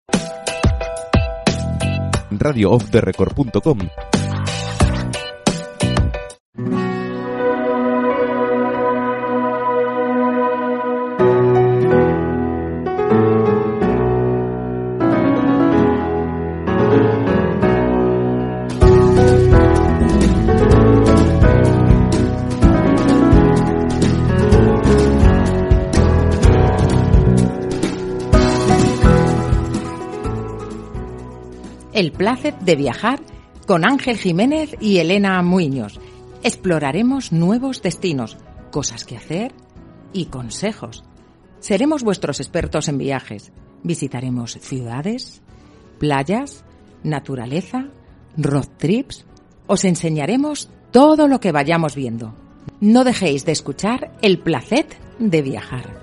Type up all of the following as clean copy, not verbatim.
radioofftherecord.com. El placer de viajar con Ángel Jiménez y Elena Muiños. Exploraremos nuevos destinos, cosas que hacer y consejos. Seremos vuestros expertos en viajes. Visitaremos ciudades, playas, naturaleza, road trips. Os enseñaremos todo lo que vayamos viendo. No dejéis de escuchar El placer de viajar.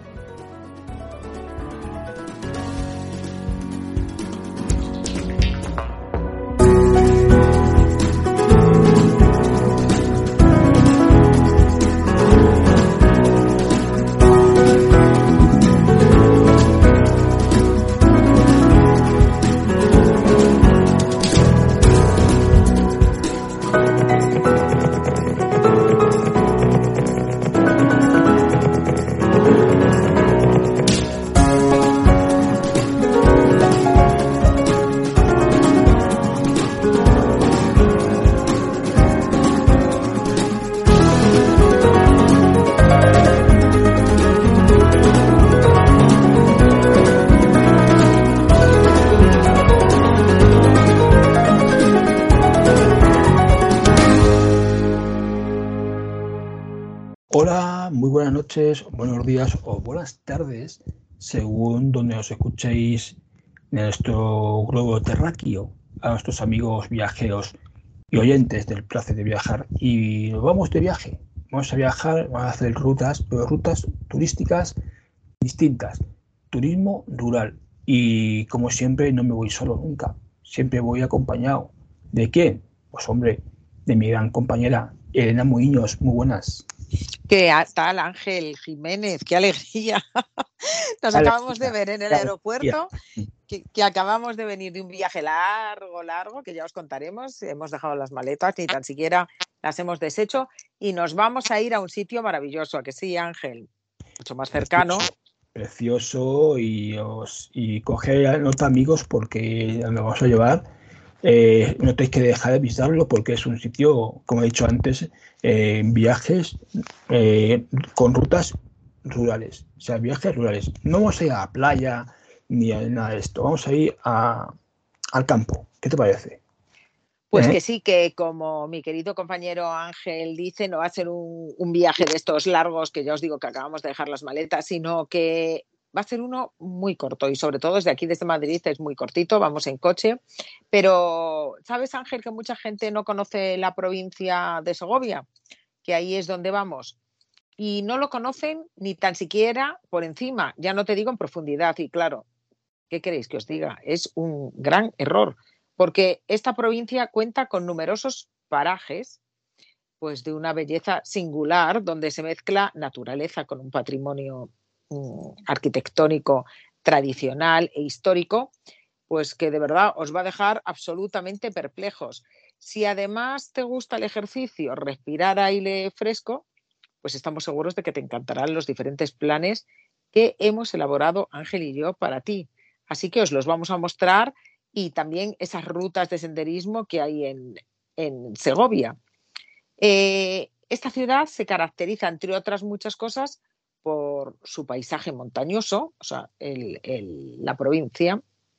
Hola, muy buenas noches, buenos días o buenas tardes, según donde os escuchéis en nuestro globo terráqueo, a nuestros amigos viajeros y oyentes del placer de viajar. Y nos vamos de viaje, vamos a viajar, vamos a hacer rutas, pero rutas turísticas distintas, turismo rural. Y como siempre no me voy solo nunca, siempre voy acompañado. ¿De quién? Pues hombre, de mi gran compañera Elena Muiños. Muy buenas. ¿Qué tal, Ángel Jiménez? ¡Qué alegría! Nos acabamos de ver en el aeropuerto, que acabamos de venir de un viaje largo, que ya os contaremos. Hemos dejado las maletas, ni tan siquiera las hemos deshecho, y nos vamos a ir a un sitio maravilloso, ¿a que sí, Ángel? Mucho más cercano. Precioso, y coge nota, amigos, porque nos vamos a llevar. No tenéis que dejar de visitarlo porque es un sitio, como he dicho antes, viajes con rutas rurales, o sea, viajes rurales. No vamos a ir a la playa ni a nada de esto, vamos a ir al campo. ¿Qué te parece? Pues que sí, que como mi querido compañero Ángel dice, no va a ser un viaje de estos largos que ya os digo que acabamos de dejar las maletas, sino que va a ser uno muy corto, y sobre todo desde aquí, desde Madrid, es muy cortito, vamos en coche. Pero, ¿sabes, Ángel, que mucha gente no conoce la provincia de Segovia? Que ahí es donde vamos. Y no lo conocen ni tan siquiera por encima, ya no te digo en profundidad. Y claro, ¿qué queréis que os diga? Es un gran error, porque esta provincia cuenta con numerosos parajes, pues de una belleza singular, donde se mezcla naturaleza con un patrimonio arquitectónico tradicional e histórico, pues que de verdad os va a dejar absolutamente perplejos. Si además te gusta el ejercicio, respirar aire fresco, pues estamos seguros de que te encantarán los diferentes planes que hemos elaborado Ángel y yo para ti. Así que os los vamos a mostrar, y también esas rutas de senderismo que hay en Segovia. Esta ciudad se caracteriza, entre otras muchas cosas, por su paisaje montañoso, o sea, la provincia,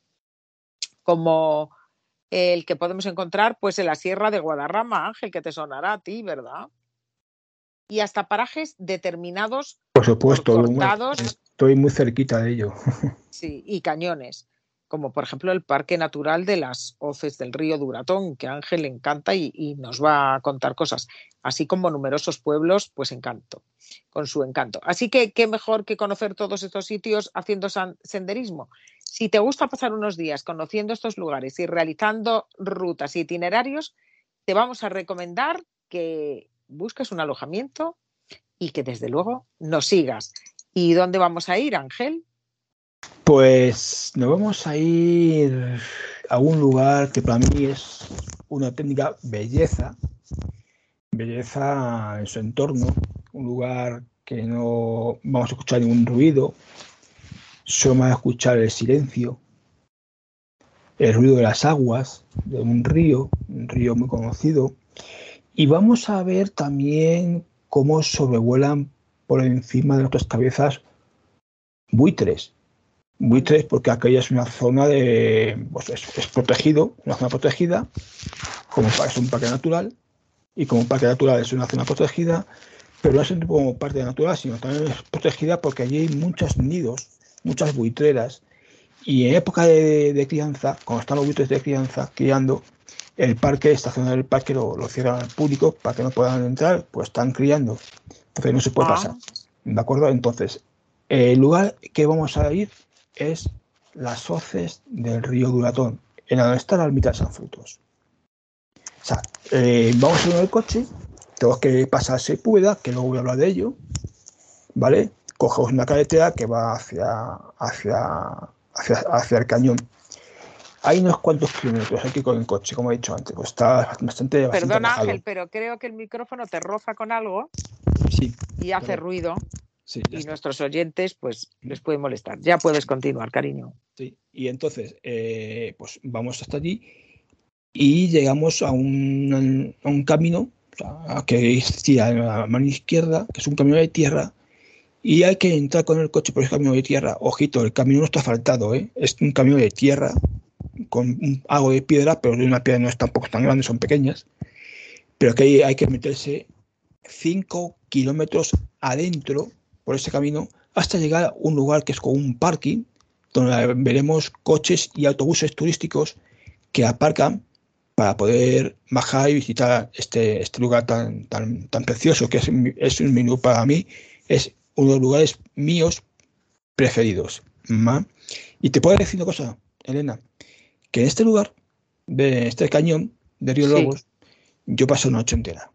como el que podemos encontrar pues en la Sierra de Guadarrama, Ángel, que te sonará a ti, ¿verdad? Y hasta parajes determinados, por supuesto, cortados, estoy muy cerquita de ello. Sí, y cañones, como por ejemplo el Parque Natural de las Hoces del Río Duratón, que a Ángel le encanta y nos va a contar cosas, así como numerosos pueblos, pues con su encanto. Así que qué mejor que conocer todos estos sitios haciendo senderismo. Si te gusta pasar unos días conociendo estos lugares y realizando rutas y itinerarios, te vamos a recomendar que busques un alojamiento y que desde luego nos sigas. ¿Y dónde vamos a ir, Ángel? Pues nos vamos a ir a un lugar que para mí es una auténtica belleza en su entorno, un lugar que no vamos a escuchar ningún ruido, solo vamos a escuchar el silencio, el ruido de las aguas de un río muy conocido, y vamos a ver también cómo sobrevuelan por encima de nuestras cabezas buitres. Buitres porque aquella es una zona pues es protegido, una zona protegida, como es un parque natural, y como parque natural es una zona protegida, pero no es como parque natural, sino también es protegida porque allí hay muchos nidos, muchas buitreras, y en época de crianza, cuando están los buitres de crianza, criando, el parque, esta zona del parque lo cierran al público para que no puedan entrar, pues están criando, entonces no se puede pasar, ¿de acuerdo? Entonces, el lugar que vamos a ir es las hoces del río Duratón, en donde está la ermita de San Frutos. O sea, vamos a ir en el coche, tenemos que pasar Sepúlveda, que luego voy a hablar de ello, ¿vale? Cogemos una carretera que va hacia el cañón. Hay unos cuantos kilómetros aquí con el coche, como he dicho antes, pues está bastante Perdona, alejado. Ángel, pero creo que el micrófono te roza con algo Sí, y hace ruido. Sí, y está. Nuestros oyentes, pues, les puede molestar. Ya puedes continuar, cariño. Sí, y entonces, pues vamos hasta allí y llegamos a un camino, o sea, que existía en la mano izquierda, que es un camino de tierra, y hay que entrar con el coche por ese camino de tierra. Ojito, el camino no está asfaltado, es un camino de tierra con algo de piedra, pero de una piedra no es tampoco tan grande, son pequeñas, pero que hay que meterse 5 kilómetros adentro por ese camino hasta llegar a un lugar que es como un parking, donde veremos coches y autobuses turísticos que aparcan para poder bajar y visitar este lugar tan precioso que es un menú para mí, es uno de los lugares míos preferidos. Y te puedo decir una cosa, Elena, que en este lugar, de este cañón de Río Lobos, yo paso una noche entera.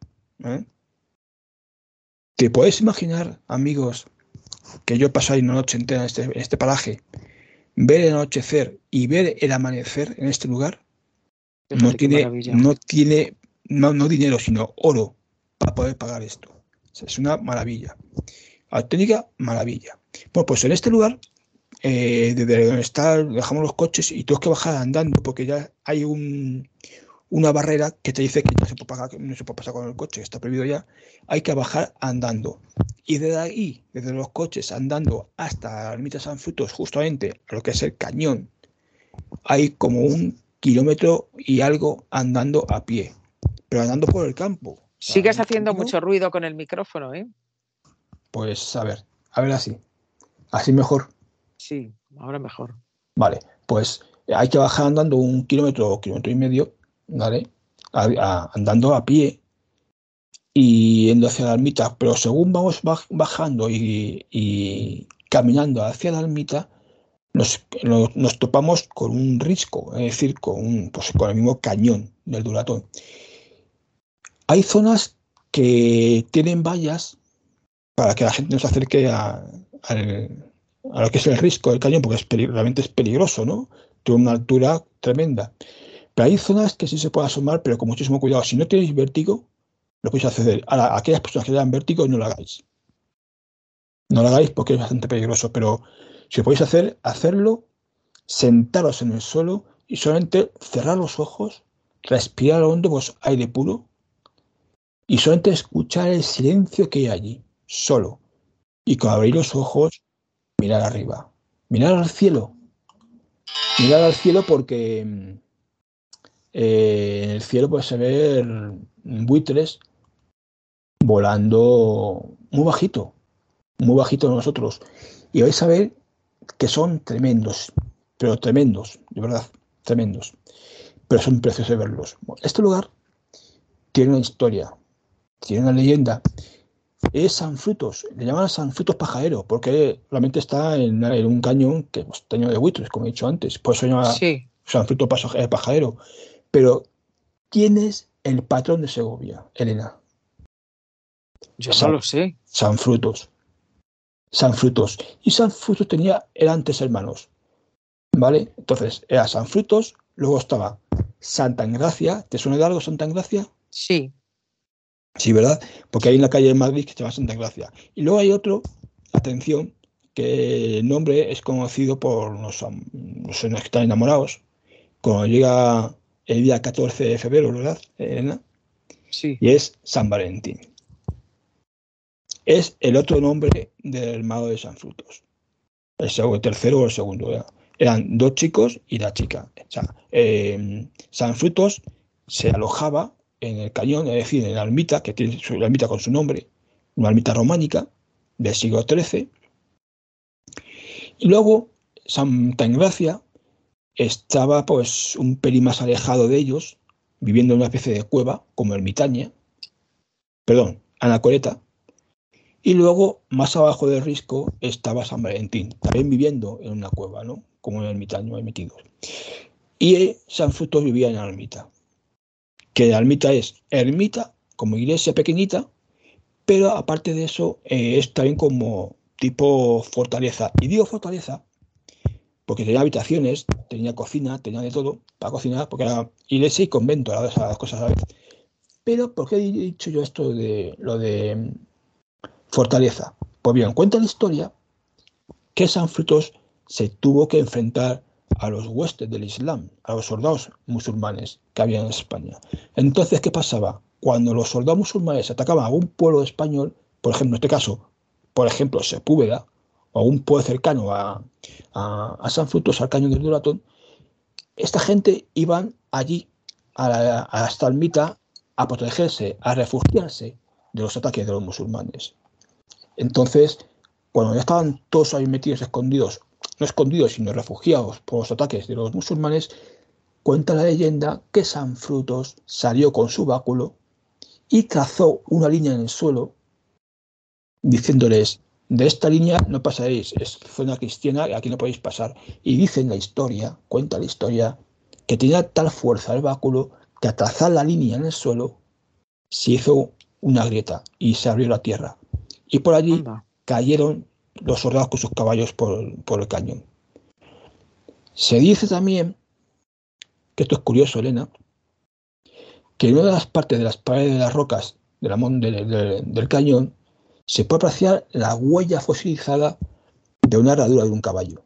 ¿Te puedes imaginar, amigos, que yo paso ahí una noche entera en este paraje, ver el anochecer y ver el amanecer en este lugar? No tiene no dinero, sino oro para poder pagar esto. O sea, es una maravilla. Auténtica maravilla. Bueno, pues en este lugar, desde donde está, dejamos los coches y tengo que bajar andando porque ya hay una barrera que te dice que no se puede pasar con el coche, está prohibido ya. Hay que bajar andando. Y desde ahí, desde los coches andando hasta la ermita San Frutos, justamente a lo que es el cañón, hay como 1 kilómetro y algo andando a pie, pero andando por el campo. Sigues haciendo mucho ruido con el micrófono, ¿eh? Pues a ver así mejor. Sí, ahora mejor. Vale, pues hay que bajar andando 1 kilómetro o kilómetro y medio, ¿vale? Andando a pie y yendo hacia la ermita, pero según vamos bajando y caminando hacia la ermita, nos topamos con un risco, es decir, con el mismo cañón del Duratón. Hay zonas que tienen vallas para que la gente no se acerque a lo que es el risco del cañón, porque realmente es peligroso, ¿no? Tiene una altura tremenda. Pero hay zonas que sí se puede asomar, pero con muchísimo cuidado. Si no tenéis vértigo, lo podéis acceder. A aquellas personas que tengan vértigo, no lo hagáis. No lo hagáis porque es bastante peligroso, pero si podéis hacerlo, sentaros en el suelo y solamente cerrar los ojos, respirar hondo, pues aire puro, y solamente escuchar el silencio que hay allí, solo. Y cuando abrir los ojos, mirar arriba, mirar al cielo porque en el cielo puede ver buitres volando muy bajito de nosotros. Y vais a ver que son tremendos, pero tremendos, de verdad, tremendos. Pero son preciosos de verlos. Este lugar tiene una historia, tiene una leyenda. Es San Frutos, le llaman San Frutos Pajadero, porque realmente está en un cañón que está lleno de buitres, como he dicho antes. Por eso se llama San Frutos Pajadero. Pero, ¿quién es el patrón de Segovia, Elena? Yo no lo sé. San Frutos. San Frutos. Y San Frutos eran 3 hermanos, ¿vale? Entonces, era San Frutos, luego estaba Santa Engracia. ¿Te suena de algo Santa Engracia? Sí. Sí, ¿verdad? Porque hay en la calle de Madrid que se llama Santa Engracia. Y luego hay otro, atención, que el nombre es conocido por los que están enamorados. Cuando llega el día 14 de febrero, ¿verdad, Elena? Sí. Y es San Valentín. Es el otro nombre del mago de San Frutos. El tercero o el segundo. ¿Verdad? Eran 2 chicos y la chica. O sea, San Frutos se alojaba en el cañón, es decir, en la ermita, que tiene la ermita con su nombre, una ermita románica del siglo XIII. Y luego Santa Engracia estaba pues un pelín más alejado de ellos, viviendo en una especie de cueva, como ermitaña, perdón, anacoreta. Y luego, más abajo del risco, estaba San Valentín, también viviendo en una cueva, ¿no? Como un ermitaño ahí metido. Y San Frutos vivía en la ermita, que la ermita es ermita, como iglesia pequeñita, pero aparte de eso, es también como tipo fortaleza. Y digo fortaleza porque tenía habitaciones, tenía cocina, tenía de todo para cocinar, porque era iglesia y convento, a las cosas a la vez. Pero, ¿por qué he dicho yo esto de lo de fortaleza? Pues bien, cuenta la historia que San Frutos se tuvo que enfrentar a los huestes del Islam, a los soldados musulmanes que había en España. Entonces, ¿qué pasaba? Cuando los soldados musulmanes atacaban a un pueblo español, por ejemplo, en este caso, por ejemplo, Sepúlveda, o a un pueblo cercano a San Frutos, al cañón del Duratón, esta gente iban allí a esta ermita a protegerse, a refugiarse de los ataques de los musulmanes. Entonces, cuando ya estaban todos ahí metidos, escondidos, no escondidos, sino refugiados por los ataques de los musulmanes, cuenta la leyenda que San Frutos salió con su báculo y trazó una línea en el suelo diciéndoles: de esta línea no pasaréis, es zona cristiana y aquí no podéis pasar. Y dice en la historia, cuenta la historia, que tenía tal fuerza el báculo que al trazar la línea en el suelo se hizo una grieta y se abrió la tierra. Y por allí Anda. cayeron los soldados con sus caballos por el cañón. Se dice también, que esto es curioso, Elena, que en una de las partes de las paredes de las rocas del cañón se puede apreciar la huella fosilizada de una herradura de un caballo.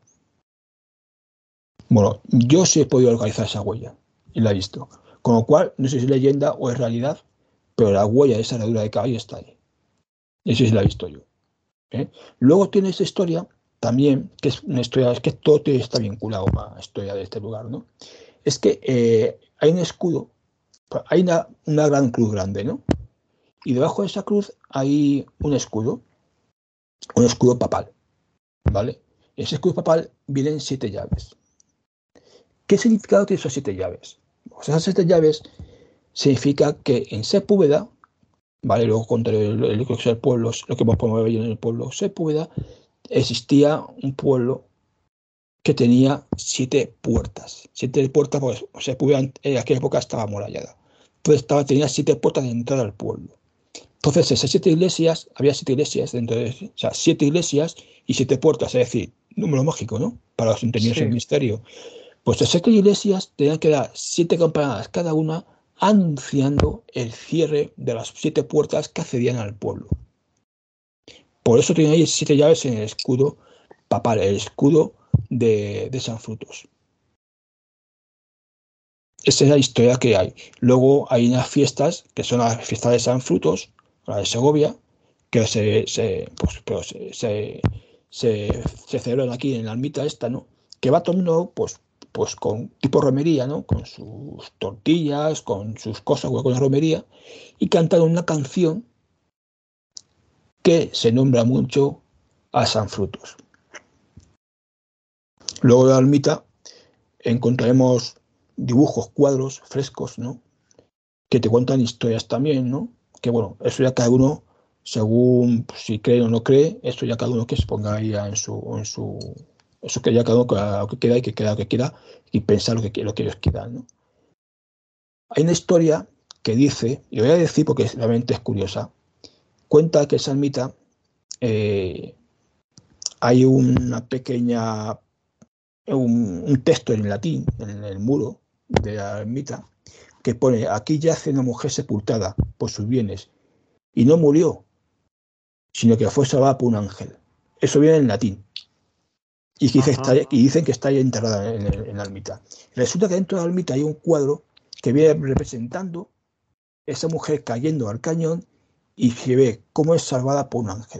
Bueno, yo sí he podido localizar esa huella y la he visto. Con lo cual, no sé si es leyenda o es realidad, pero la huella de esa herradura de caballo está ahí. Eso sí la he visto yo. ¿Eh? Luego tiene esta historia también, que es una historia, es que todo está vinculado a la historia de este lugar, ¿no? Es que hay un escudo, hay una gran cruz grande, ¿no? Y debajo de esa cruz hay un escudo papal, ¿vale? Ese escudo papal viene en 7 llaves. ¿Qué significado tiene esas 7 llaves? Pues esas 7 llaves significa que en Sepúlveda, ¿vale? Luego contaré el pueblo, lo que podemos ver en el pueblo Sepúlveda, existía un pueblo que tenía 7 puertas. 7 puertas, pues Sepúlveda en aquella época estaba amurallada. Entonces tenía 7 puertas de entrada al pueblo. Entonces, esas 7 iglesias, había 7 iglesias dentro de, o sea, 7 iglesias y 7 puertas, es decir, número mágico, ¿no? Para los entendidos en el misterio. Pues las 7 iglesias tenían que dar 7 campanadas cada una, anunciando el cierre de las 7 puertas que accedían al pueblo. Por eso tienen ahí 7 llaves en el escudo papal, el escudo de San Frutos. Esa es la historia que hay. Luego hay unas fiestas, que son las fiestas de San Frutos, la de Segovia, que se celebran aquí en la ermita esta, ¿no? Que va todo el mundo, pues con tipo romería, ¿no? Con sus tortillas, con sus cosas, con la romería, y cantan una canción que se nombra mucho a San Frutos. Luego de la ermita encontraremos dibujos, cuadros, frescos, ¿no? Que te cuentan historias también, ¿no? Que bueno, eso ya cada uno, según pues, si cree o no cree, esto ya cada uno que se ponga ahí eso que ya cada uno lo que queda y que queda lo que quiera y pensar lo que ellos quieran, ¿no? Hay una historia que dice, y lo voy a decir porque realmente es curiosa, cuenta que esa ermita hay una pequeña, un texto en latín en el muro de la ermita que pone: aquí yace una mujer sepultada por sus bienes y no murió, sino que fue salvada por un ángel. Eso viene en latín. Y dicen que está ahí enterrada en la ermita. Resulta que dentro de la ermita hay un cuadro que viene representando esa mujer cayendo al cañón y se ve cómo es salvada por un ángel.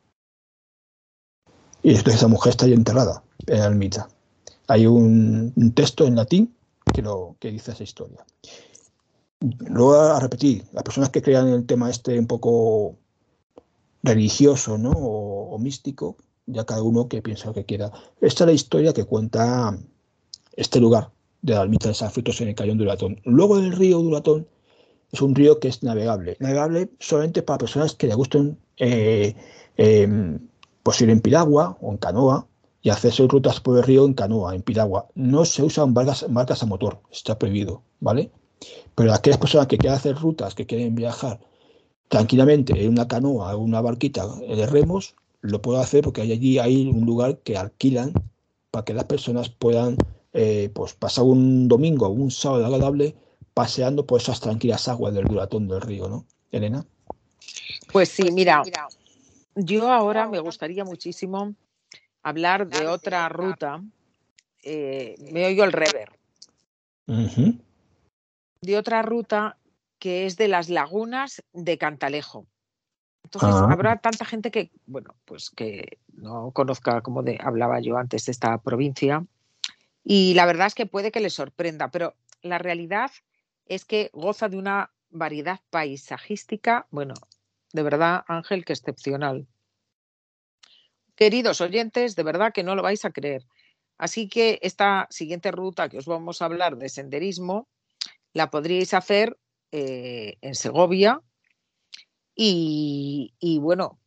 Y entonces esa mujer está ahí enterrada en la ermita. Hay un texto en latín que dice esa historia. Luego, a repetir, las personas que crean en el tema un poco religioso, ¿no? o místico, ya cada uno que piensa lo que quiera. Esta es la historia que cuenta este lugar de la ermita de San Frutos en el Cañón de Duratón. Luego el río Duratón es un río que es navegable solamente para personas que le gusten pues ir en piragua o en canoa y hacerse rutas por el río en canoa, en piragua. No se usan barcas a motor, está prohibido, ¿vale? Pero aquellas personas que quieren hacer rutas, que quieren viajar tranquilamente en una canoa o una barquita de remos, lo puedo hacer porque hay un lugar que alquilan para que las personas puedan pues pasar un domingo o un sábado agradable paseando por esas tranquilas aguas del Duratón del río, ¿no, Elena? Pues sí, mira, yo ahora me gustaría muchísimo hablar de otra ruta. Me oigo el rever. Uh-huh. De otra ruta que es de las lagunas de Cantalejo. Entonces, habrá tanta gente que, bueno, pues que no conozca, como hablaba yo antes, de esta provincia. Y la verdad es que puede que les sorprenda, pero la realidad es que goza de una variedad paisajística, bueno, de verdad, Ángel, que excepcional. Queridos oyentes, de verdad que no lo vais a creer. Así que esta siguiente ruta que os vamos a hablar de senderismo, la podríais hacer en Segovia y bueno,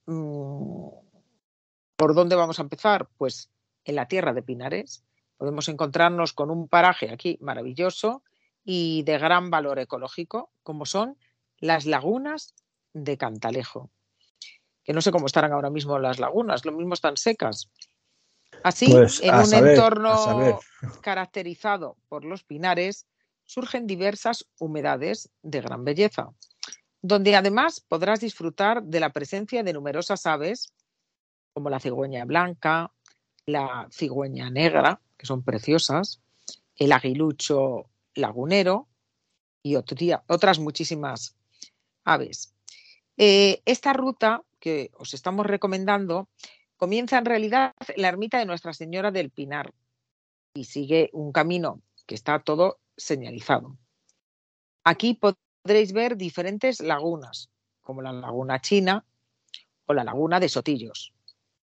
¿por dónde vamos a empezar? Pues en la tierra de Pinares. Podemos encontrarnos con un paraje aquí maravilloso y de gran valor ecológico, como son las lagunas de Cantalejo. Que no sé cómo estarán ahora mismo las lagunas, lo mismo están secas. Así, pues en un entorno caracterizado por los pinares, surgen diversas humedades de gran belleza, donde además podrás disfrutar de la presencia de numerosas aves, como la cigüeña blanca, la cigüeña negra, que son preciosas, el aguilucho lagunero y otras muchísimas aves. Esta ruta que os estamos recomendando comienza en realidad en la ermita de Nuestra Señora del Pinar y sigue un camino que está todo señalizado. Aquí podréis ver diferentes lagunas, como la laguna china o la laguna de Sotillos.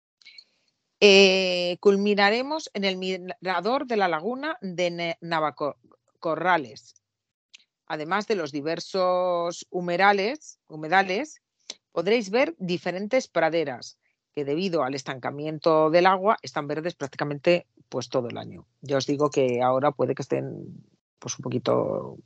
Culminaremos en el mirador de la laguna de Navacorrales. Además de los diversos humedales, podréis ver diferentes praderas que debido al estancamiento del agua están verdes prácticamente pues todo el año. Ya os digo que ahora puede que estén pues un poquito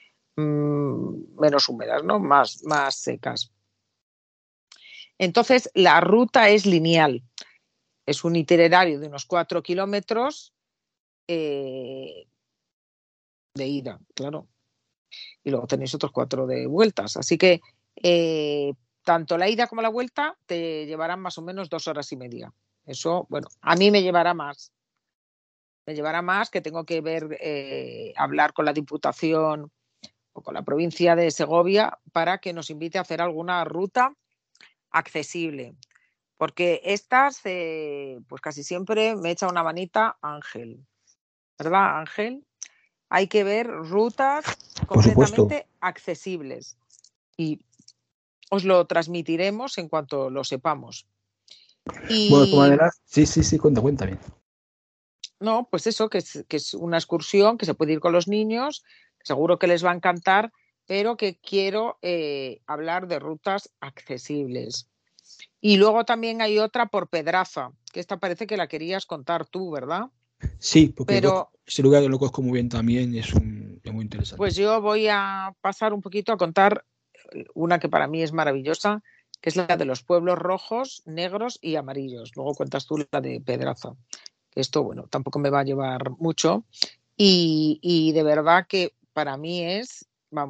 menos húmedas, ¿no? Más secas. Entonces, la ruta es lineal. Es un itinerario de unos 4 kilómetros de ida, claro. Y luego tenéis otros 4 de vueltas. Así que tanto la ida como la vuelta te llevarán más o menos 2 horas y media. Eso, bueno, a mí me llevará más. Me llevará más, que tengo que ver, hablar con la Diputación o con la provincia de Segovia para que nos invite a hacer alguna ruta accesible. Porque estas, pues casi siempre me echa una manita Ángel. ¿Verdad, Ángel? Hay que ver rutas completamente accesibles. Y os lo transmitiremos en cuanto lo sepamos. Bueno, de todas maneras, sí, cuéntame. No, pues eso, que es una excursión que se puede ir con los niños, seguro que les va a encantar, pero que quiero hablar de rutas accesibles. Y luego también hay otra por Pedraza, que esta parece que la querías contar tú, ¿verdad? Sí, porque ese lugar lo conozco muy bien también, es muy interesante. Pues yo voy a pasar un poquito a contar una que para mí es maravillosa, que es la de los pueblos rojos, negros y amarillos. Luego cuentas tú la de Pedraza. Esto, bueno, tampoco me va a llevar mucho. Y de verdad que para mí es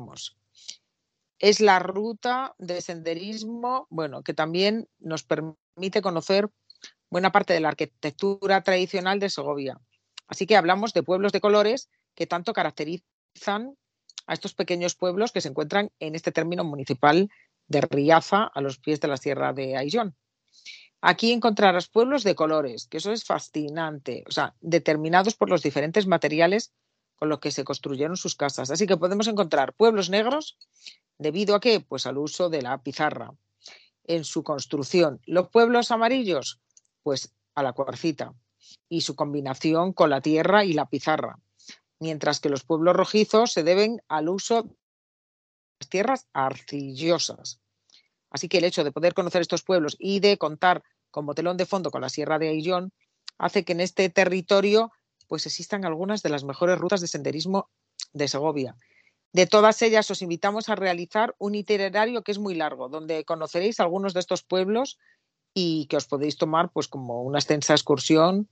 la ruta de senderismo, bueno, que también nos permite conocer buena parte de la arquitectura tradicional de Segovia. Así que hablamos de pueblos de colores que tanto caracterizan a estos pequeños pueblos que se encuentran en este término municipal de Riaza, a los pies de la Sierra de Ayllón. Aquí encontrarás pueblos de colores, que eso es fascinante, o sea, determinados por los diferentes materiales con los que se construyeron sus casas. Así que podemos encontrar pueblos negros, ¿debido a qué? Pues al uso de la pizarra en su construcción. Los pueblos amarillos, pues a la cuarcita y su combinación con la tierra y la pizarra. Mientras que los pueblos rojizos se deben al uso de las tierras arcillosas. Así que el hecho de poder conocer estos pueblos y de contar como telón de fondo con la Sierra de Ayllón hace que en este territorio pues existan algunas de las mejores rutas de senderismo de Segovia. De todas ellas os invitamos a realizar un itinerario que es muy largo, donde conoceréis algunos de estos pueblos y que os podéis tomar pues como una extensa excursión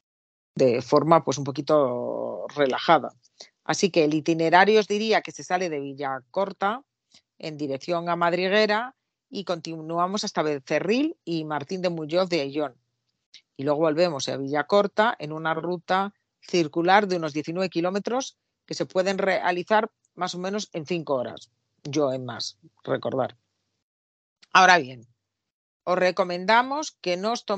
de forma pues un poquito relajada. Así que el itinerario os diría que se sale de Villacorta en dirección a Madriguera y continuamos hasta Becerril y Martín de Muñoz de Ayllón. Y luego volvemos a Villacorta en una ruta circular de unos 19 kilómetros que se pueden realizar más o menos en 5 horas. Yo en más, recordar. Ahora bien, os recomendamos que no os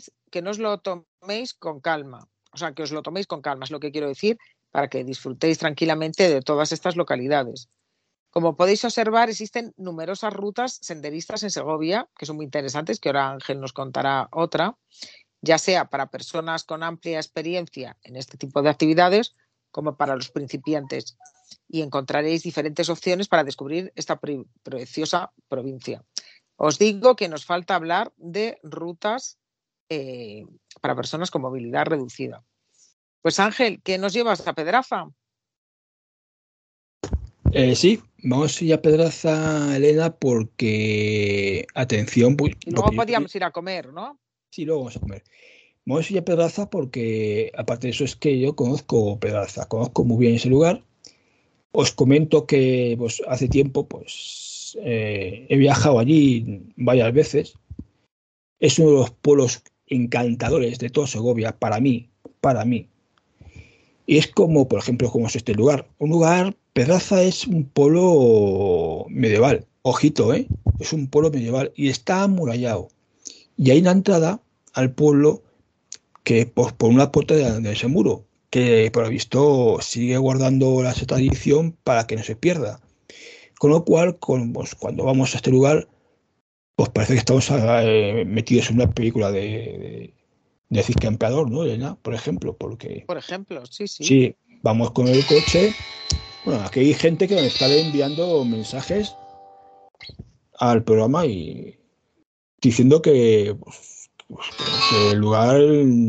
lo toméis con calma. O sea, que os lo toméis con calma, es lo que quiero decir, para que disfrutéis tranquilamente de todas estas localidades. Como podéis observar, existen numerosas rutas senderistas en Segovia, que son muy interesantes, que ahora Ángel nos contará otra, ya sea para personas con amplia experiencia en este tipo de actividades, como para los principiantes. Y encontraréis diferentes opciones para descubrir esta preciosa provincia. Os digo que nos falta hablar de rutas para personas con movilidad reducida. Pues Ángel, ¿qué nos llevas a Pedraza? Sí, vamos a ir a Pedraza, Elena, porque, atención, y luego podíamos ir a comer, ¿no? Sí, luego vamos a comer. Vamos a ir a Pedraza porque, aparte de eso, es que yo conozco Pedraza, conozco muy bien ese lugar. Os comento que pues, hace tiempo he viajado allí varias veces. Es uno de los pueblos encantadores de toda Segovia, para mí. Y es como, por ejemplo, como es este lugar. Pedraza es un pueblo medieval. Ojito, es un pueblo medieval y está amurallado. Y hay una entrada al pueblo que pues, por una puerta de ese muro, que por lo visto sigue guardando la tradición para que no se pierda. Con lo cual, cuando vamos a este lugar, pues parece que estamos metidos en una película de Cisca Emperador, ¿no, Elena? Por ejemplo, sí. Sí, vamos con el coche. Bueno, aquí hay gente que nos está enviando mensajes al programa y diciendo que el lugar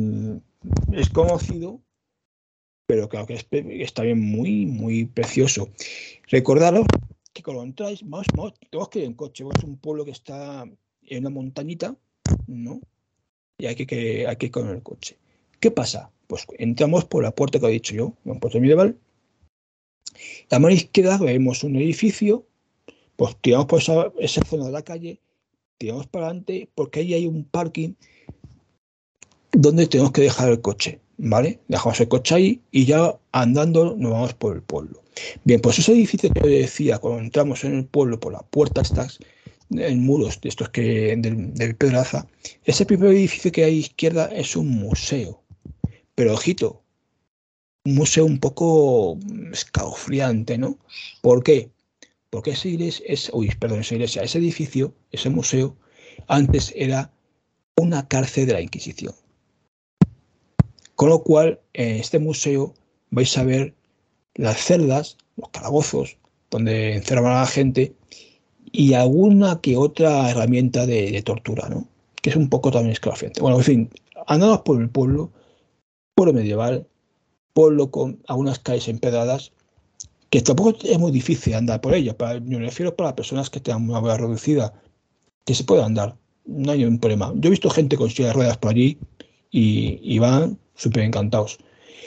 es conocido, pero claro que está bien muy, muy precioso. Recordaros que cuando entráis, tenemos que ir en coche. Es un pueblo que está en una montañita, ¿no? Y hay que ir con el coche. ¿Qué pasa? Pues entramos por la puerta que he dicho yo, una puerta medieval. A la mano izquierda vemos un edificio, pues tiramos por esa zona de la calle, tiramos para adelante, porque ahí hay un parking donde tenemos que dejar el coche, ¿vale? Dejamos el coche ahí y ya andando nos vamos por el pueblo. Bien, pues ese edificio que yo decía, cuando entramos en el pueblo por la puerta estas, en muros de estos del Pedraza, ese primer edificio que hay a la izquierda es un museo. Pero ojito, un museo un poco escalofriante, ¿no? ¿Por qué? Porque ese edificio, ese museo, antes era una cárcel de la Inquisición. Con lo cual, en este museo vais a ver las celdas, los calabozos, donde encerraban a la gente, y alguna que otra herramienta de tortura, ¿no? Que es un poco también escalofriante. Bueno, en fin, andamos por el pueblo medieval, pueblo con algunas calles empedradas, que tampoco es muy difícil andar por ellas. Me refiero para personas que tengan una movilidad reducida. que se puede andar, no hay ningún problema. Yo he visto gente con silla de ruedas por allí y van súper encantados.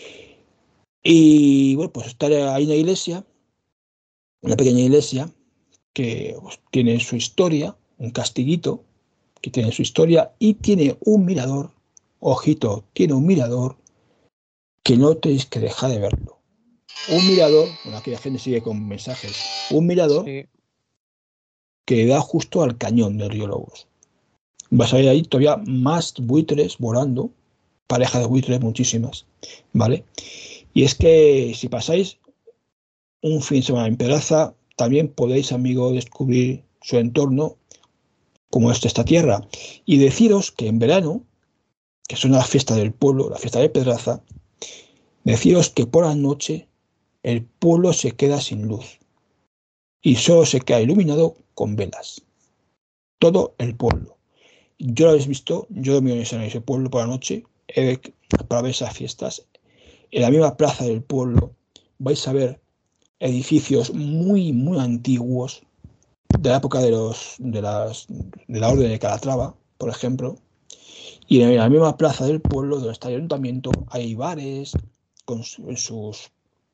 Y bueno, pues hay una iglesia, una pequeña iglesia que pues, tiene su historia, un castiguito que tiene su historia y tiene un mirador, ojito, tiene un mirador que no tenéis que dejar de verlo. Un mirador, bueno, aquí la gente sigue con mensajes, un mirador sí, que da justo al cañón del río Lobos. Vas a ver ahí todavía más buitres volando, parejas de buitres muchísimas, ¿vale? Y es que si pasáis un fin de semana en Pedraza, también podéis, amigos, descubrir su entorno, como es esta tierra. Y deciros que en verano, que son las fiestas del pueblo, la fiesta de Pedraza, deciros que por la noche el pueblo se queda sin luz y solo se queda iluminado con velas. Todo el pueblo. Yo lo habéis visto, yo he dormido en ese pueblo por la noche para ver esas fiestas. En la misma plaza del pueblo vais a ver edificios muy, muy antiguos de la época de la Orden de Calatrava, por ejemplo. Y en la misma plaza del pueblo, donde está el ayuntamiento, hay bares en sus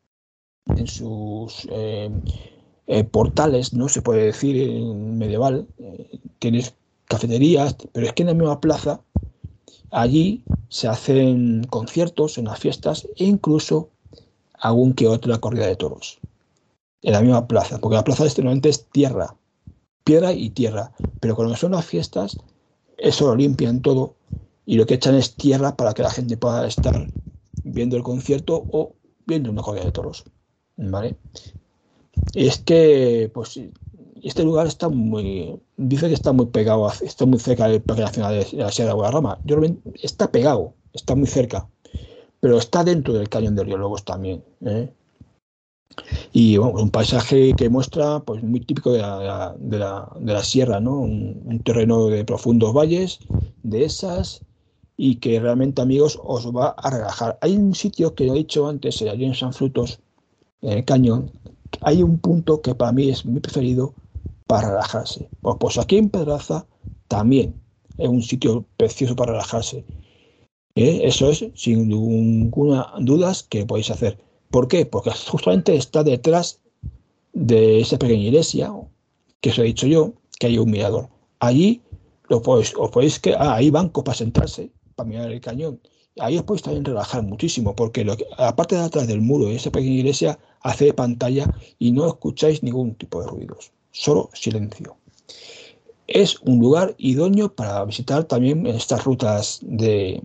portales, no se puede decir en medieval, tienes cafeterías, pero es que en la misma plaza allí se hacen conciertos en las fiestas e incluso algún que otra corrida de toros en la misma plaza, porque la plaza normalmente es tierra, piedra y tierra, pero cuando son las fiestas eso lo limpian todo y lo que echan es tierra para que la gente pueda estar viendo el concierto o viendo una corrida de toros, ¿vale? Es que pues este lugar dice que está muy pegado, está muy cerca del Parque Nacional de la Sierra de Guadarrama. Está pegado, está muy cerca, pero está dentro del cañón del río Lobos también, ¿eh? Y bueno, un paisaje que muestra pues muy típico de la sierra, ¿no? Un terreno de profundos valles, dehesas, y que realmente, amigos, os va a relajar. Hay un sitio que he dicho antes, allí en San Frutos, en el cañón, hay un punto que para mí es mi preferido para relajarse. Pues aquí en Pedraza también es un sitio precioso para relajarse. Eso es, sin ninguna duda, que podéis hacer. ¿Por qué? Porque justamente está detrás de esa pequeña iglesia, que os he dicho yo, que hay un mirador. Allí hay bancos para sentarse, para mirar el cañón. Ahí os podéis también relajar muchísimo, porque aparte de atrás del muro de esa pequeña iglesia, hace pantalla y no escucháis ningún tipo de ruidos, solo silencio. Es un lugar idóneo para visitar también estas rutas de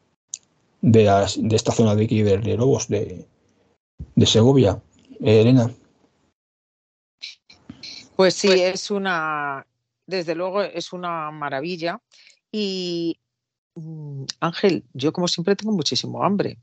esta zona de aquí de Lobos, de Segovia. Elena. Pues sí, desde luego es una maravilla. Y Ángel, yo como siempre tengo muchísimo hambre.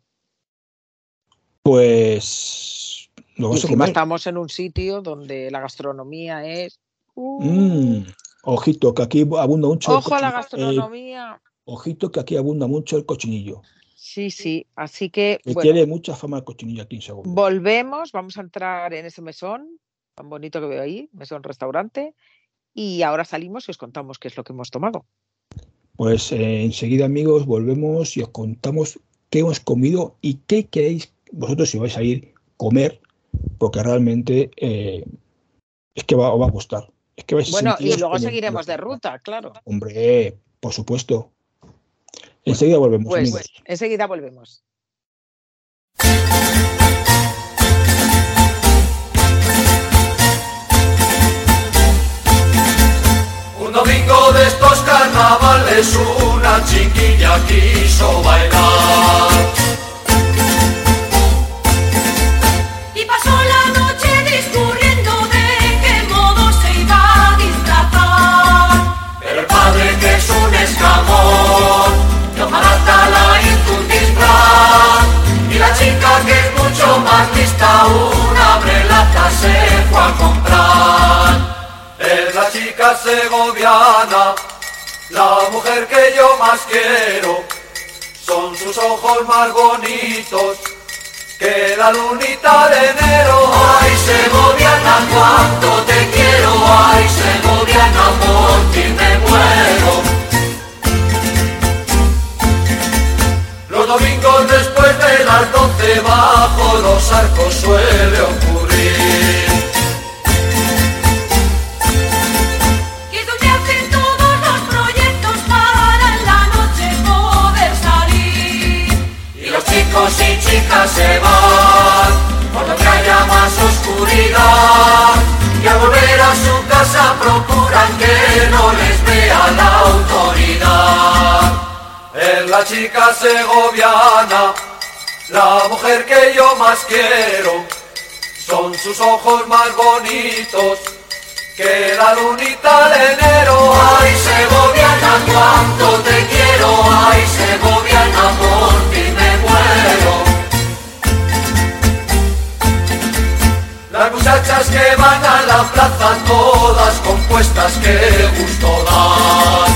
Pues lo vas a comer. Estamos en un sitio donde la gastronomía es... Ojito, que aquí abunda mucho. Ojo a la gastronomía. Ojito, que aquí abunda mucho el cochinillo. Sí, así que... Tiene mucha fama el cochinillo aquí en Segovia. Volvemos, vamos a entrar en ese mesón tan bonito que veo ahí, mesón restaurante, y ahora salimos y os contamos qué es lo que hemos tomado. Pues enseguida, amigos, volvemos y os contamos qué hemos comido y qué queréis vosotros si vais a ir a comer, porque realmente es que os va a gustar. Es que y luego seguiremos de ruta, claro. Hombre, por supuesto. Enseguida volvemos, amigos. Enseguida volvemos. Un domingo de estos carnavales una chiquilla quiso bailar y pasó la noche discurriendo de qué modo se iba a disfrazar. Pero el padre, que es un escamón, de hojarata la hizo un disfraz, y la chica, que es mucho más lista, una brelata se fue a comprar. Es la chica segoviana, la mujer que yo más quiero. Son sus ojos más bonitos que la lunita de enero. Ay, segoviana, cuánto te quiero. Ay, segoviana, por ti me muero. mañana procuran que no les vea la autoridad. Es la chica segoviana, la mujer que yo más quiero. Son sus ojos más bonitos que la lunita de enero. Ay, segoviana, cuánto te quiero. Ay, segoviana, por ti me muero. Las muchachas que van a la plaza, todas compuestas, qué gusto dan.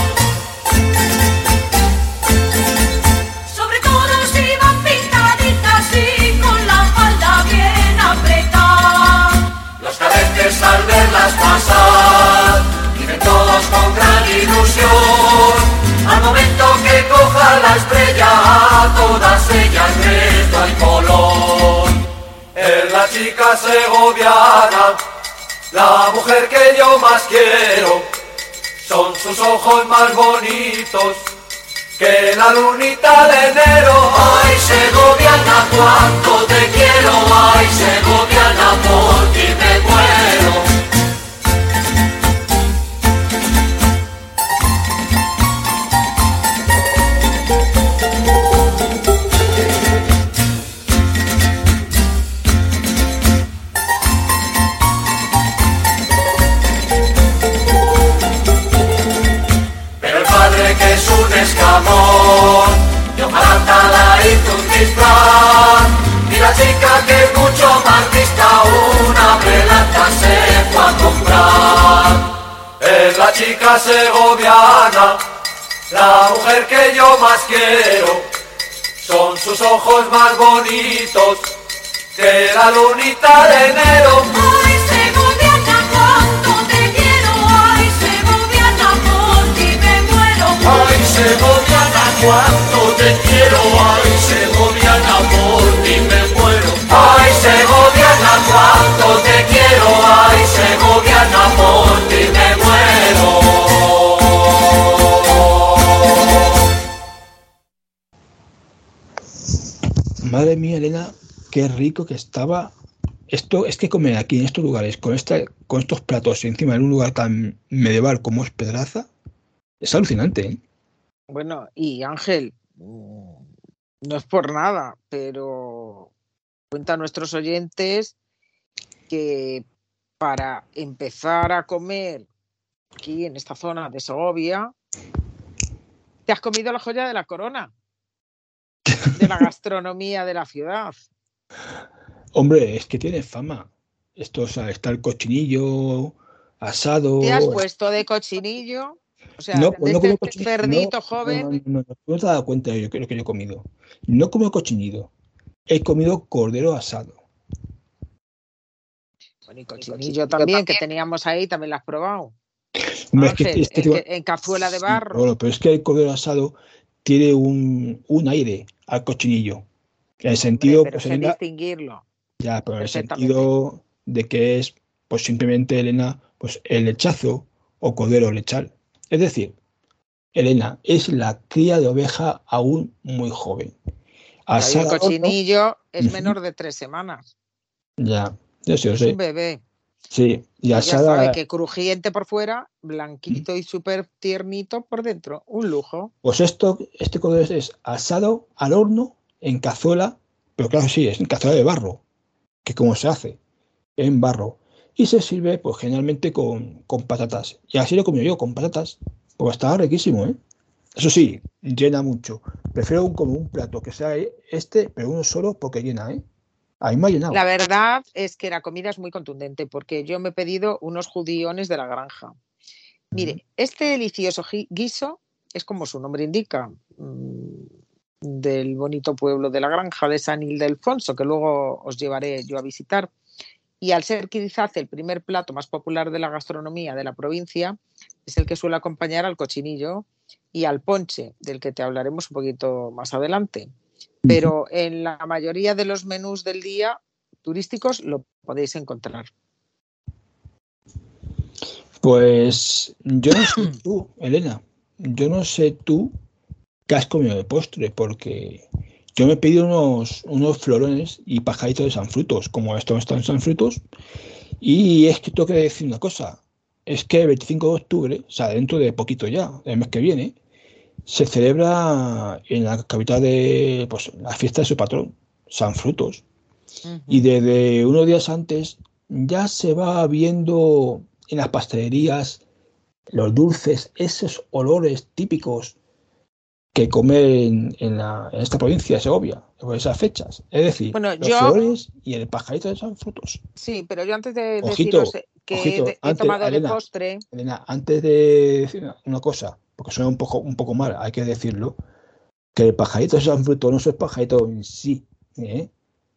Sobre todo si van pintaditas y con la falda bien apretada. Los cadetes al verlas pasar, dicen todos con gran ilusión. Al momento que coja la estrella, a todas ellas les doy color. Es la chica segoviana, la mujer que yo más quiero. Son sus ojos más bonitos que la lunita de enero. Ay, segoviana, cuánto te quiero. Ay, segoviana, por ti me muero. Que es un escamón, y ojalá la hizo un disfraz. Y la chica que es mucho más lista, una prelata se fue a comprar. Es la chica segoviana, la mujer que yo más quiero. Son sus ojos más bonitos que la lunita de enero. Ay, segoviana, cuánto te quiero. Ay, segoviana, por ti me muero. Ay, segoviana, cuánto te quiero. Ay, segoviana, por ti me muero. Ay, segoviana, cuánto te quiero. Ay, segoviana, por ti me muero. Madre mía, Elena, qué rico que estaba. Esto es que comer aquí en estos lugares con estos platos encima en un lugar tan medieval como es Pedraza es alucinante, ¿eh? Bueno, y Ángel, no es por nada, pero cuenta a nuestros oyentes que para empezar a comer aquí en esta zona de Segovia, te has comido la joya de la corona de la gastronomía de la ciudad. Hombre, es que tiene fama. Esto, o sea, está el cochinillo asado. ¿Te has puesto de cochinillo? O sea, No, de no como este cochinillo. cerdito No, joven. no te has dado cuenta de lo que yo he comido. No como cochinillo. He comido cordero asado. Bueno, y cochinillo también, que teníamos ahí, también lo has probado. Hombre, Ángel, es que en cazuela de barro. Bueno, pero es que el cordero asado tiene un aire al cochinillo. En el sentido, Hombre, pero pues, sé Elena, distinguirlo ya, pero en el perfectamente. sentido de que es, pues simplemente, Elena, pues el lechazo o cordero lechal. Es decir, Elena es la cría de oveja aún muy joven. Ahí el Asada al horno, cochinillo es ujú, menor de 3 semanas. ya, yo sí lo Es un sé. bebé. Sí, y Y ya sabe asada, que crujiente por fuera, blanquito y súper tiernito por dentro. Un lujo. pues este cordero es asado al horno en cazuela, pero claro, sí, es en cazuela de barro, que como se hace, en barro. Y se sirve, pues generalmente con patatas. Y así lo he comido yo, con patatas. Pues estaba riquísimo, ¿eh? Eso sí, llena mucho. Prefiero como un plato que sea pero uno solo porque llena, ¿eh? A mí me ha llenado. La verdad es que la comida es muy contundente porque yo me he pedido unos judiones de la granja. Mire, este delicioso guiso es como su nombre indica, del bonito pueblo de la granja de San Ildefonso, que luego os llevaré yo a visitar. Y al ser quizás el primer plato más popular de la gastronomía de la provincia, es el que suele acompañar al cochinillo y al ponche, del que te hablaremos un poquito más adelante. Pero en la mayoría de los menús del día turísticos lo podéis encontrar. Pues yo no sé tú, Elena, yo no sé tú qué has comido de postre, porque yo me he pedido unos florones y pajaritos de Sanfrutos, como esto está en Sanfrutos, y es que tengo que decir una cosa, es que el 25 de octubre, o sea, dentro de poquito ya, el mes que viene, se celebra en la capital de, pues, la fiesta de su patrón, San Frutos. Y desde unos días antes ya se va viendo en las pastelerías los dulces, esos olores típicos que comen en esta provincia de Segovia, por esas fechas. Es decir, Bueno, los flores y el pajarito de San Frutos. sí, pero yo antes de Ojito, deciros que ojito, he antes, tomado de postre. Elena, antes de decir una cosa, porque suena un poco mal, hay que decirlo, que el pajarito de San Frutos no es el pajarito en sí, ¿eh?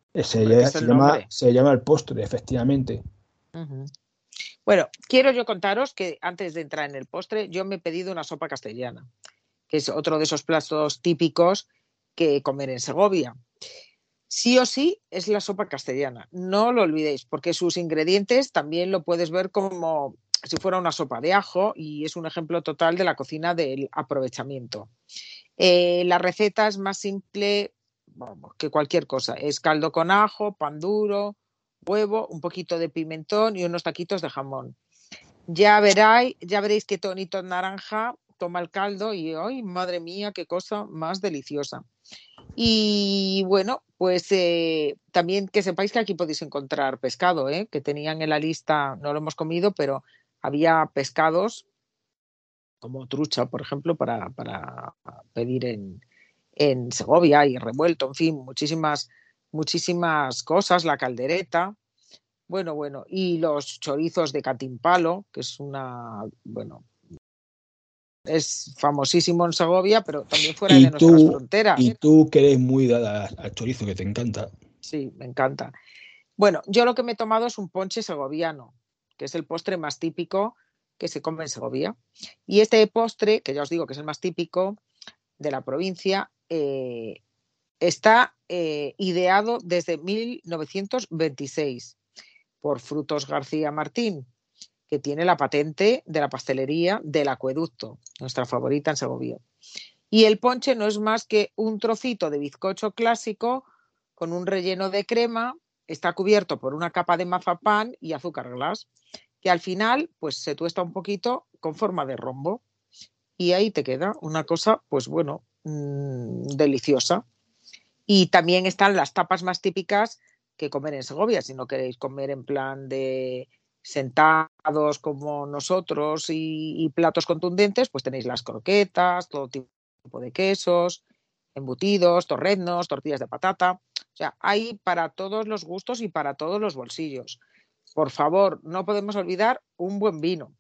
Se llama el postre, efectivamente. Bueno, quiero yo contaros que antes de entrar en el postre, yo me he pedido una sopa castellana, que es otro de esos platos típicos que comer en Segovia. Sí o sí es la sopa castellana, no lo olvidéis, porque sus ingredientes también lo puedes ver como si fuera una sopa de ajo y es un ejemplo total de la cocina del aprovechamiento. La receta es más simple, vamos, que cualquier cosa. Es caldo con ajo, pan duro, huevo, un poquito de pimentón y unos taquitos de jamón. Ya veréis que tonito naranja toma el caldo y ¡ay, madre mía, qué cosa más deliciosa! Y bueno, pues también que sepáis que aquí podéis encontrar pescado, que tenían en la lista, no lo hemos comido, pero había pescados como trucha, por ejemplo, para pedir en Segovia y revuelto, en fin, muchísimas cosas, la caldereta, bueno, y los chorizos de Cantimpalo, que es es famosísimo en Segovia, pero también fuera de nuestras fronteras. Y tú que eres muy dada al chorizo, que te encanta. Sí, me encanta. Bueno, yo lo que me he tomado es un ponche segoviano, que es el postre más típico que se come en Segovia. Y este postre, que ya os digo que es el más típico de la provincia, está ideado desde 1926 por Frutos García Martín, que tiene la patente de la pastelería del Acueducto, nuestra favorita en Segovia. Y el ponche no es más que un trocito de bizcocho clásico con un relleno de crema, está cubierto por una capa de mazapán y azúcar glass, que al final pues se tuesta un poquito con forma de rombo. Y ahí te queda una cosa, pues bueno, deliciosa. Y también están las tapas más típicas que comer en Segovia, si no queréis comer en plan de sentados como nosotros y platos contundentes, pues tenéis las croquetas, todo tipo de quesos, embutidos, torreznos, tortillas de patata. O sea, hay para todos los gustos y para todos los bolsillos. Por favor, no podemos olvidar un buen vino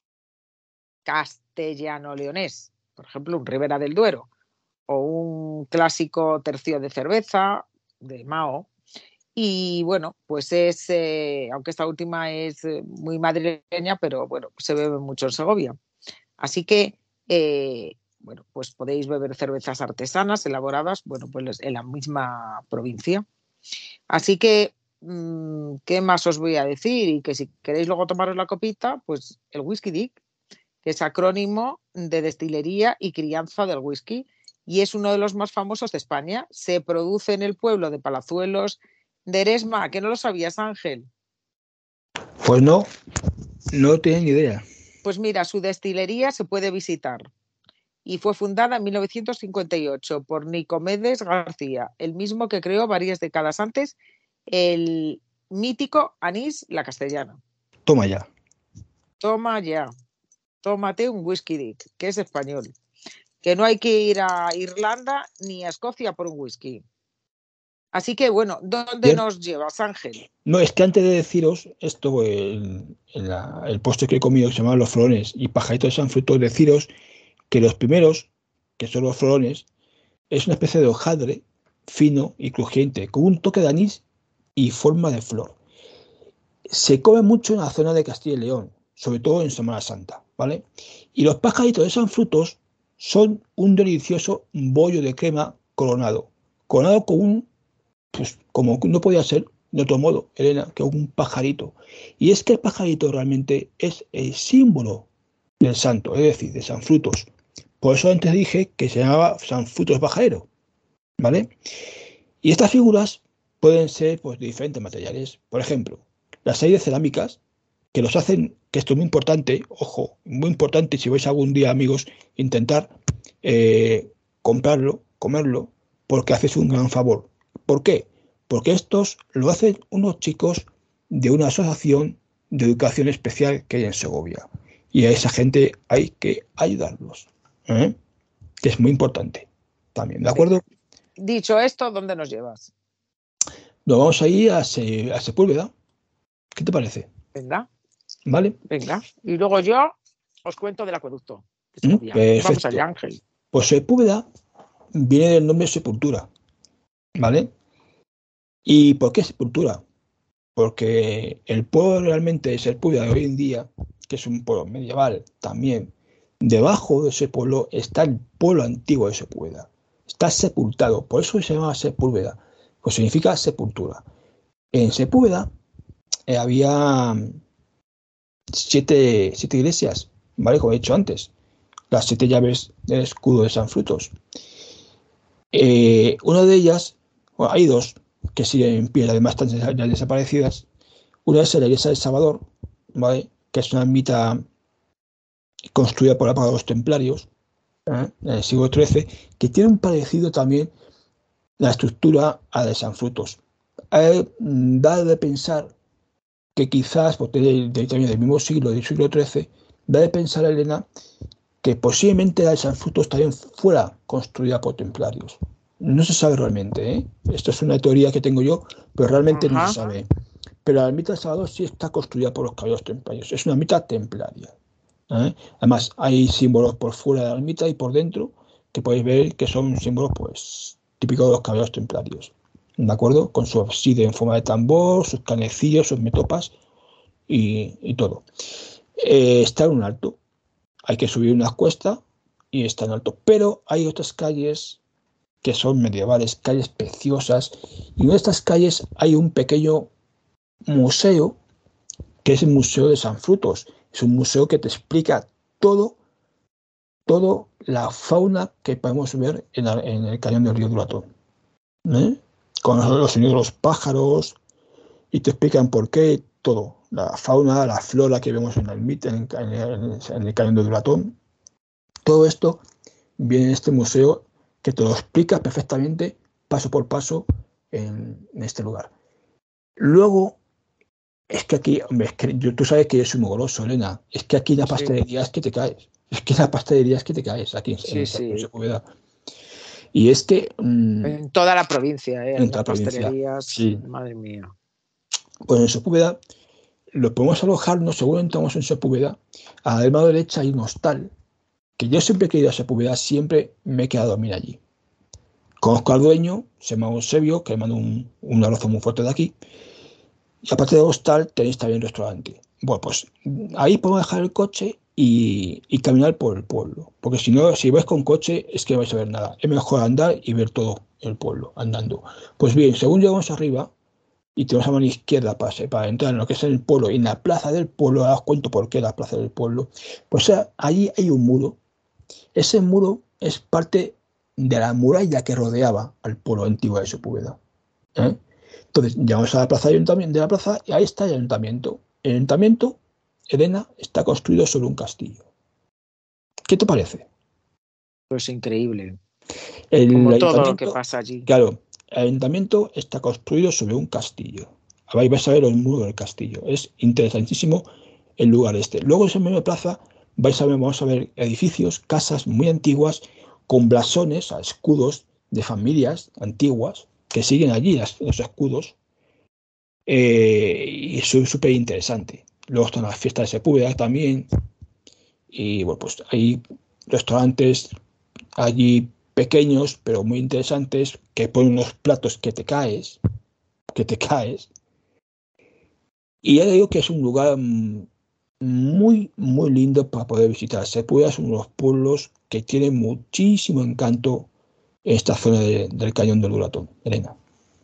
castellano-leonés, por ejemplo, un Ribera del Duero o un clásico tercio de cerveza de Mao. Y bueno, pues aunque esta última es muy madrileña, pero bueno, se bebe mucho en Segovia. Así que, bueno, pues podéis beber cervezas artesanas elaboradas, bueno, pues en la misma provincia. Así que, ¿qué más os voy a decir? Y que si queréis luego tomaros la copita, pues el Whisky Dick, que es acrónimo de destilería y crianza del whisky, y es uno de los más famosos de España. Se produce en el pueblo de Palazuelos de Eresma. ¿Que no lo sabías, Ángel? Pues no tenía ni idea. Pues mira, su destilería se puede visitar y fue fundada en 1958 por Nicomedes García, el mismo que creó varias décadas antes el mítico anís La Castellana. Toma ya. Tómate un Whisky Dick, que es español. Que no hay que ir a Irlanda ni a Escocia por un whisky. Así que, bueno, ¿dónde Bien. nos llevas, Ángel? No, es que antes de deciros esto, el postre que he comido, que se llama los florones y pajaritos de San Frutos, deciros que los primeros, que son los florones, es una especie de hojaldre fino y crujiente, con un toque de anís y forma de flor. Se come mucho en la zona de Castilla y León, sobre todo en Semana Santa, ¿vale? Y los pajaritos de San Frutos son un delicioso bollo de crema coronado con un, pues como no podía ser de otro modo, Elena, que un pajarito. Y es que el pajarito realmente es el símbolo del santo, es decir, de San Frutos. Por eso antes dije que se llamaba San Frutos pajarero, ¿vale? Y estas figuras pueden ser pues, de diferentes materiales. Por ejemplo, las hay de cerámicas, que los hacen, que esto es muy importante, ojo, muy importante, si vais algún día, amigos, intentar comprarlo, comerlo, porque haces un gran favor. ¿Por qué? Porque estos lo hacen unos chicos de una asociación de educación especial que hay en Segovia. Y a esa gente hay que ayudarlos, ¿eh? Que es muy importante también, ¿de acuerdo? Dicho esto, ¿dónde nos llevas? Nos vamos a ir a Sepúlveda. ¿Qué te parece? Venga. ¿Vale? Venga. Y luego yo os cuento del acueducto. Vamos allá, Ángel. Pues Sepúlveda viene del nombre Sepultura, ¿vale? ¿Y por qué Sepultura? Porque el pueblo realmente de Sepúlveda de hoy en día, que es un pueblo medieval también, debajo de ese pueblo está el pueblo antiguo de Sepúlveda. Está sepultado, por eso se llama Sepúlveda, pues significa sepultura. En Sepúlveda había 7 iglesias, ¿vale? Como he dicho antes, las 7 llaves del escudo de San Frutos. Una de ellas, bueno, hay 2 que siguen en pie, además están ya desaparecidas. Una es la iglesia del Salvador, ¿vale? Que es una ermita construida por la época de los templarios, en el siglo XIII, que tiene un parecido también la estructura a la de San Frutos. Da de pensar que quizás, porque también del mismo siglo, del siglo XIII, da de pensar, Elena, que posiblemente la de San Frutos también fuera construida por templarios. No se sabe realmente, ¿eh? Esto es una teoría que tengo yo, pero realmente no se sabe. Pero la ermita del Salvador sí está construida por los caballeros templarios. Es una ermita templaria, ¿eh? Además, hay símbolos por fuera de la ermita y por dentro que podéis ver que son símbolos pues típicos de los caballeros templarios, ¿de acuerdo? Con su ábside en forma de tambor, sus canecillos, sus metopas y todo. Está en un alto. Hay que subir una cuesta y está en alto. Pero hay otras calles que son medievales, calles preciosas. Y en estas calles hay un pequeño museo, que es el Museo de San Frutos. Es un museo que te explica todo la fauna que podemos ver en el cañón del río Duratón, ¿eh? Con los sonidos de los pájaros, y te explican por qué todo, la fauna, la flora que vemos en el cañón del Duratón. Todo esto viene en este museo que te lo explica perfectamente, paso por paso, en este lugar. Luego, es que aquí, hombre, tú sabes que yo soy muy goloso, Elena. Es que aquí la pastelería es que te caes. Es que la pastelería es que te caes aquí en Sepúlveda. Y es que... en toda la provincia, en toda la pastelerías, sí. Madre mía. Pues en Sepúlveda lo podemos alojarnos, según entramos en Sepúlveda, a la mano derecha hay un hostal, que yo siempre que he ido a Sepúlveda siempre me he quedado a dormir allí. Conozco al dueño, se llama Eusebio, que le mando un abrazo muy fuerte de aquí. Y aparte del hostal tenéis también un restaurante. Bueno, pues ahí podemos dejar el coche y caminar por el pueblo. Porque si vais con coche es que no vais a ver nada. Es mejor andar y ver todo el pueblo andando. Pues bien, según llegamos arriba y tenemos a mano izquierda para entrar en lo que es el pueblo, y en la plaza del pueblo, ahora os cuento por qué la plaza del pueblo, pues allí hay un muro. Ese muro es parte de la muralla que rodeaba al pueblo antiguo de Sepúlveda, ¿eh? Entonces llegamos a la plaza de la plaza y ahí está el ayuntamiento. El ayuntamiento, Elena, está construido sobre un castillo. ¿Qué te parece? Pues increíble. Como todo lo que pasa allí. Claro, el ayuntamiento está construido sobre un castillo. Ahí vais a ver el muro del castillo. Es interesantísimo el lugar este. Luego en medio de plaza vamos a ver edificios, casas muy antiguas con blasones, escudos de familias antiguas que siguen allí, los escudos, y eso es súper interesante. Luego están las fiestas de Sepúlveda también, y bueno, pues hay restaurantes allí pequeños, pero muy interesantes, que ponen unos platos que te caes, y ya digo que es un lugar muy, muy lindo para poder visitar. Sepúlveda es uno de los pueblos que tiene muchísimo encanto esta zona del cañón del Duratón, Elena.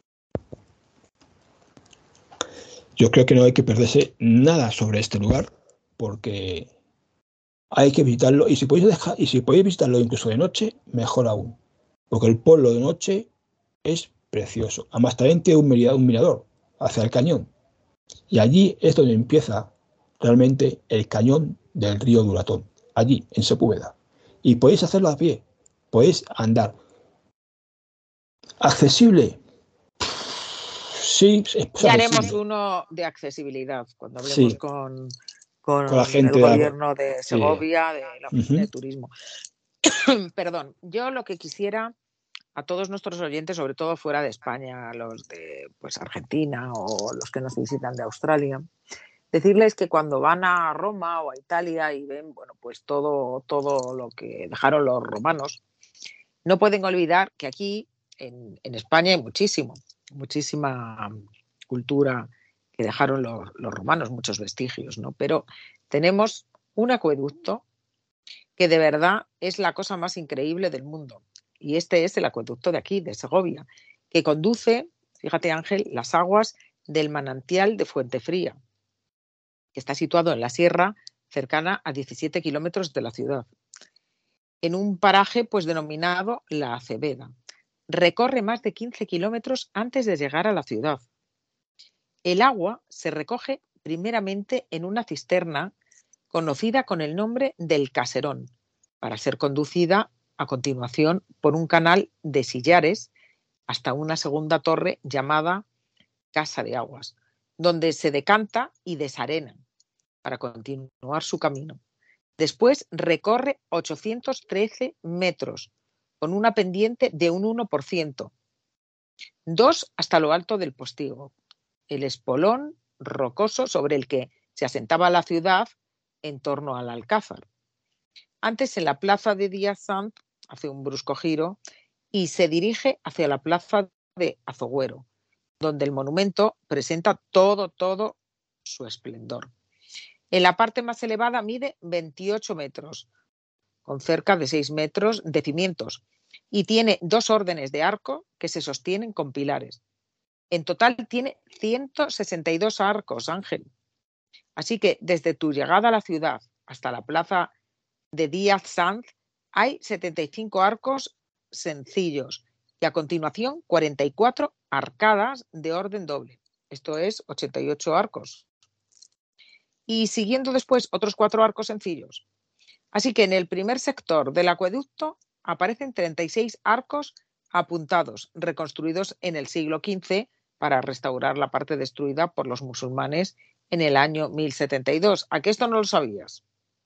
Yo creo que no hay que perderse nada sobre este lugar, porque hay que visitarlo, y si podéis visitarlo incluso de noche, mejor aún, porque el pueblo de noche es precioso. Además también tiene un mirador hacia el cañón, y allí es donde empieza realmente el cañón del río Duratón, allí, en Sepúlveda. Y podéis hacerlo a pie, podéis andar. ¿Accesible? Sí, es Ya haremos accesible. uno de accesibilidad cuando hablemos con la gente el gobierno de sí. Segovia, de la oficina de turismo. Perdón, yo lo que quisiera a todos nuestros oyentes, sobre todo fuera de España, los de pues Argentina o los que nos visitan de Australia, decirles que cuando van a Roma o a Italia y ven, bueno, pues todo lo que dejaron los romanos, no pueden olvidar que aquí en España hay muchísima cultura que dejaron los romanos, muchos vestigios, ¿no? Pero tenemos un acueducto que de verdad es la cosa más increíble del mundo. Y este es el acueducto de aquí, de Segovia, que conduce, fíjate Ángel, las aguas del manantial de Fuentefría, que está situado en la sierra cercana a 17 kilómetros de la ciudad, en un paraje pues denominado La Acebeda. Recorre más de 15 kilómetros antes de llegar a la ciudad. El agua se recoge primeramente en una cisterna conocida con el nombre del Caserón, para ser conducida a continuación por un canal de sillares hasta una segunda torre llamada Casa de Aguas, donde se decanta y desarena para continuar su camino. Después recorre 813 metros, con una pendiente de un 1%, 2 hasta lo alto del Postigo, el espolón rocoso sobre el que se asentaba la ciudad en torno al Alcázar. Antes, en la plaza de Díaz Sanz, hace un brusco giro y se dirige hacia la plaza de Azogüero, donde el monumento presenta todo su esplendor. En la parte más elevada mide 28 metros, con cerca de 6 metros de cimientos, y tiene 2 órdenes de arco que se sostienen con pilares. En total tiene 162 arcos, Ángel. Así que desde tu llegada a la ciudad hasta la plaza de Díaz Sanz hay 75 arcos sencillos y a continuación 44 arcadas de orden doble. Esto es 88 arcos. Y siguiendo después otros 4 arcos sencillos. Así que en el primer sector del acueducto aparecen 36 arcos apuntados, reconstruidos en el siglo XV para restaurar la parte destruida por los musulmanes en el año 1072. ¿A qué esto no lo sabías?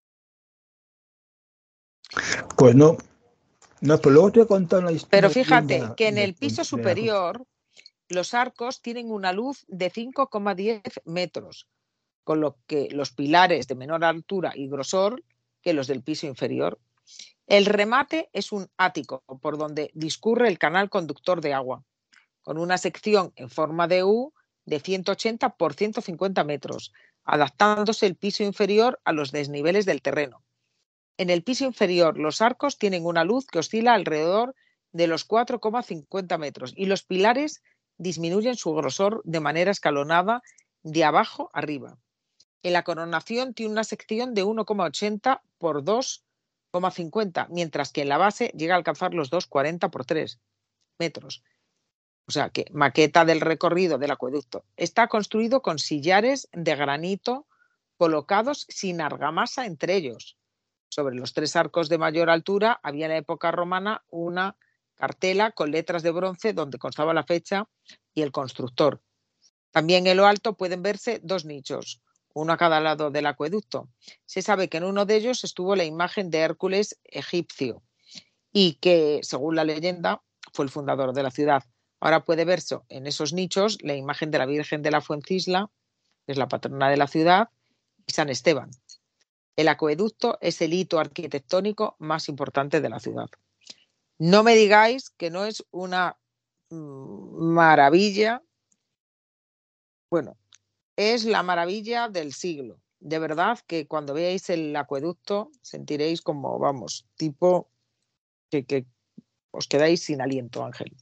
Pues no, pero luego te voy a contar una historia. Pero fíjate que en el piso superior los arcos tienen una luz de 5,10 metros, con lo que los pilares de menor altura y grosor que los del piso inferior. El remate es un ático por donde discurre el canal conductor de agua, con una sección en forma de U de 180 por 150 metros, adaptándose el piso inferior a los desniveles del terreno. En el piso inferior los arcos tienen una luz que oscila alrededor de los 4,50 metros y los pilares disminuyen su grosor de manera escalonada de abajo arriba. En la coronación tiene una sección de 1,80 por 2,50, mientras que en la base llega a alcanzar los 2,40 por 3 metros. O sea que maqueta del recorrido del acueducto. Está construido con sillares de granito colocados sin argamasa entre ellos. Sobre los 3 arcos de mayor altura había en la época romana una cartela con letras de bronce donde constaba la fecha y el constructor. También en lo alto pueden verse 2 nichos, uno a cada lado del acueducto. Se sabe que en uno de ellos estuvo la imagen de Hércules egipcio y que, según la leyenda, fue el fundador de la ciudad. Ahora puede verse en esos nichos la imagen de la Virgen de la Fuencisla, que es la patrona de la ciudad, y San Esteban. El acueducto es el hito arquitectónico más importante de la ciudad. No me digáis que no es una maravilla. Bueno, es la maravilla del siglo. De verdad que cuando veáis el acueducto sentiréis como, vamos, tipo que os quedáis sin aliento, Ángel.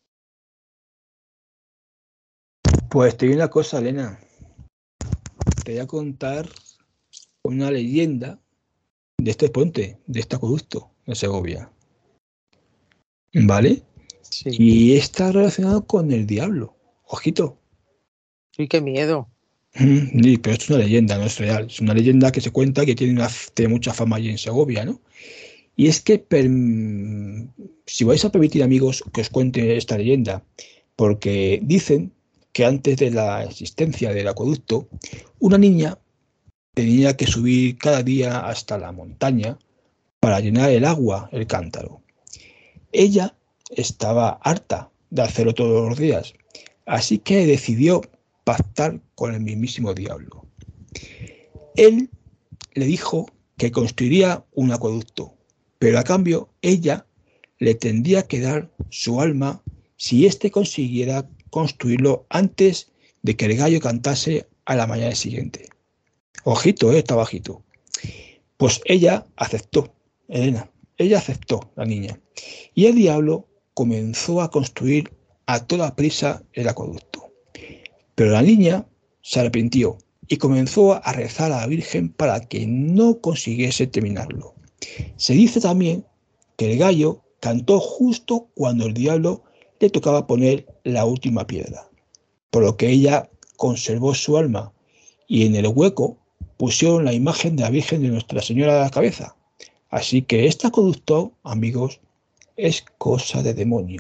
Pues te digo una cosa, Elena. Te voy a contar una leyenda de este puente, de este acueducto de Segovia. ¿Vale? Sí. Y está relacionado con el diablo. Ojito. Sí, qué miedo. Sí, pero esto es una leyenda, no es real. Es una leyenda que se cuenta que tiene mucha fama allí en Segovia, ¿no? Y es que, si vais a permitir, amigos, que os cuente esta leyenda, porque dicen que antes de la existencia del acueducto, una niña tenía que subir cada día hasta la montaña para llenar el agua, el cántaro. Ella estaba harta de hacerlo todos los días, así que decidió pactar con el mismísimo diablo. Él le dijo que construiría un acueducto, pero a cambio ella le tendría que dar su alma si éste consiguiera construirlo antes de que el gallo cantase a la mañana siguiente. Ojito, está bajito. Pues ella aceptó, Elena, ella aceptó, la niña, y el diablo comenzó a construir a toda prisa el acueducto. Pero la niña se arrepintió y comenzó a rezar a la Virgen para que no consiguiese terminarlo. Se dice también que el gallo cantó justo cuando el diablo le tocaba poner la última piedra, por lo que ella conservó su alma y en el hueco pusieron la imagen de la Virgen de Nuestra Señora de la cabeza. Así que este acueducto, amigos, es cosa de demonios.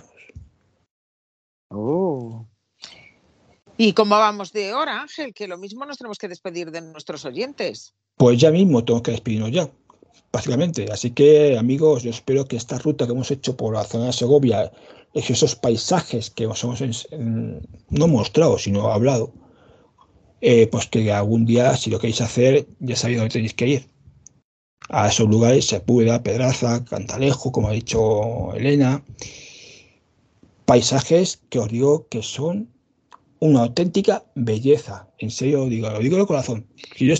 Oh. ¿Y cómo vamos de hora, Ángel? Que lo mismo nos tenemos que despedir de nuestros oyentes. Pues ya mismo tengo que despedirnos ya, básicamente. Así que, amigos, yo espero que esta ruta que hemos hecho por la zona de Segovia, esos paisajes que os hemos no mostrado, sino hablado, pues que algún día, si lo queréis hacer, ya sabéis dónde tenéis que ir. A esos lugares, Sepúlveda, Pedraza, Cantalejo, como ha dicho Elena. Paisajes que os digo que son una auténtica belleza. En serio, lo digo de corazón.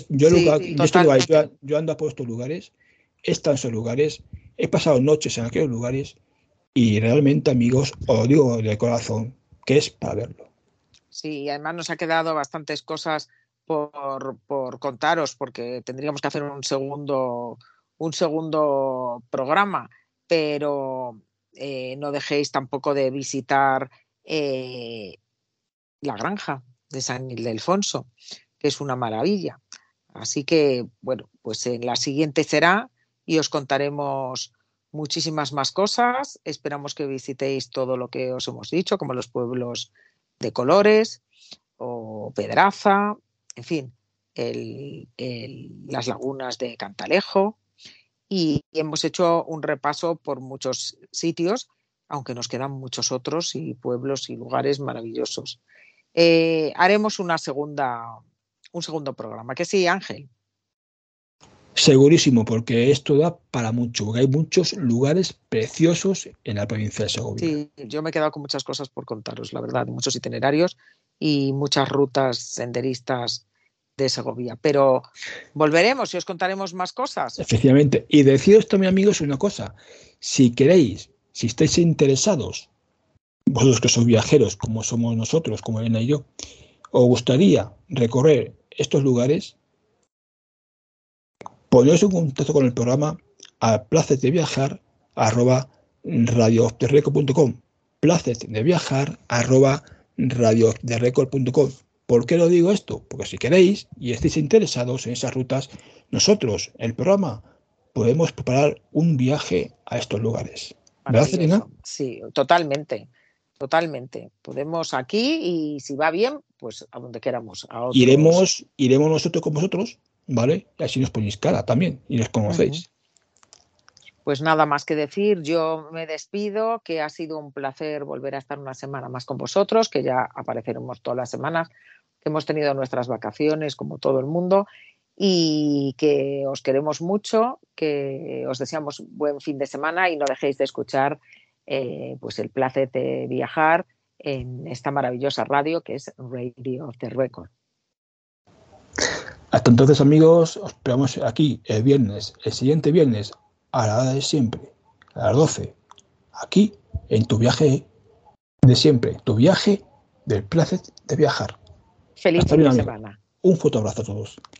Yo ando por estos lugares, he estado en esos lugares, he pasado noches en aquellos lugares y realmente, amigos, os lo digo de corazón, que es para verlo. Sí, además nos ha quedado bastantes cosas por contaros, porque tendríamos que hacer un segundo programa, pero no dejéis tampoco de visitar la granja de San Ildefonso, que es una maravilla. Así que, bueno, pues en la siguiente será y os contaremos muchísimas más cosas. Esperamos que visitéis todo lo que os hemos dicho, como los pueblos de Colores o Pedraza, en fin, las lagunas de Cantalejo, y hemos hecho un repaso por muchos sitios, aunque nos quedan muchos otros y pueblos y lugares maravillosos. Haremos un segundo programa, ¿que sí, Ángel? Segurísimo, porque esto da para mucho, porque hay muchos lugares preciosos en la provincia de Segovia. Sí, yo me he quedado con muchas cosas por contaros, la verdad, muchos itinerarios y muchas rutas senderistas de Segovia, pero volveremos y os contaremos más cosas. Efectivamente, y deciros también, amigos, una cosa: si queréis, si estáis interesados, vosotros que sois viajeros, como somos nosotros, como Elena y yo, os gustaría recorrer estos lugares, poneros en contacto con el programa a placesdeviajar@radiooftherecord.com, placesdeviajar@radiooftherecord.com. ¿Por qué lo digo esto? Porque si queréis y estáis interesados en esas rutas, nosotros, el programa, podemos preparar un viaje a estos lugares. ¿Verdad, Elena? Sí, totalmente. Podemos aquí y si va bien, pues a donde queramos. A otros. Iremos nosotros con vosotros, ¿vale? Y así nos ponéis cara también y nos conocéis. Pues nada más que decir, yo me despido, que ha sido un placer volver a estar una semana más con vosotros, que ya apareceremos todas las semanas, que hemos tenido nuestras vacaciones como todo el mundo y que os queremos mucho, que os deseamos buen fin de semana y no dejéis de escuchar pues el placer de viajar en esta maravillosa radio que es Radio of the Record. Hasta entonces, amigos, os esperamos aquí el siguiente viernes, a la hora de siempre, a las 12, aquí en tu viaje de siempre, tu viaje del placer de viajar. Feliz fin de semana. Un fuerte abrazo a todos.